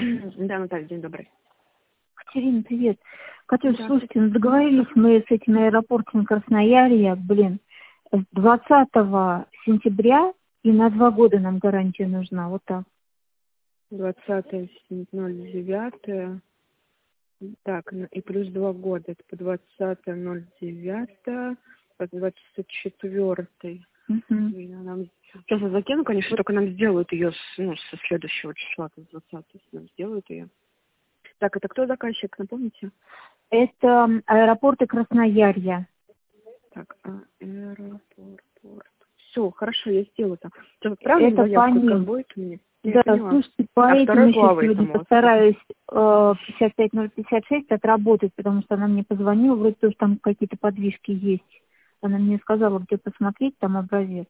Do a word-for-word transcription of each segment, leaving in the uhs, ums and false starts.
Да, Наталья, день добрый. Катерина, привет. Катюш, Да. слушайте, ну договорились мы с этим аэропортом Красноярья, блин, с двадцатого сентября, и на два года нам гарантия нужна, вот так. двадцатое ноль девятое. Так, ну и плюс два года. Это по двадцатое ноль девятое, по двадцать четвёртое. Угу. Нам... Сейчас я закину, конечно, только нам сделают ее с, ну, со следующего числа, то есть двадцатого, нам сделают ее. Так, это кто заказчик, напомните? Это аэропорты Красноярья. Так, а, аэропорт. Все, хорошо, я сделаю там. Что, правильно Это по заявку, как ним. будет мне? Я Да, поняла. слушайте, по А этим второй еще главой сегодня там у вас? постараюсь э, пятьдесят пять ноль пятьдесят шесть отработать, потому что она мне позвонила, вроде тоже там какие-то подвижки есть. Она мне сказала, где посмотреть, там образец.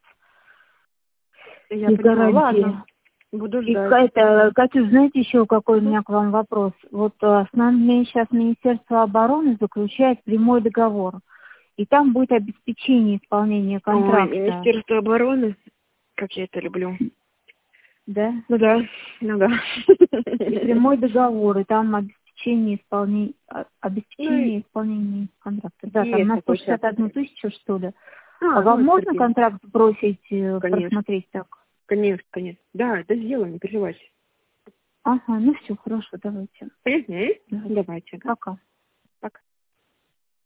Я И поняла. гарантии. Ладно, буду И ждать. это, Катюш, знаете еще какой у Угу. меня к вам вопрос? Вот э, с нами сейчас Министерство обороны заключает прямой договор, и там будет обеспечение исполнения Ой, контракта, Министерство обороны, как я это люблю. да? Ну да, ну да. И прямой договор, и там обеспечение исполнения, Ну, обеспечение исполнения контракта. Да, там есть на сто такой шестьдесят сейчас. одну тысячу, что ли. А, А ну вам это можно терпимо. контракт бросить, э, Конечно, просмотреть так? конечно, конечно. Да, это сделаем, не переживайте. Ага, ну все, хорошо, давайте. Угу. Давайте. Давайте, да. Пока.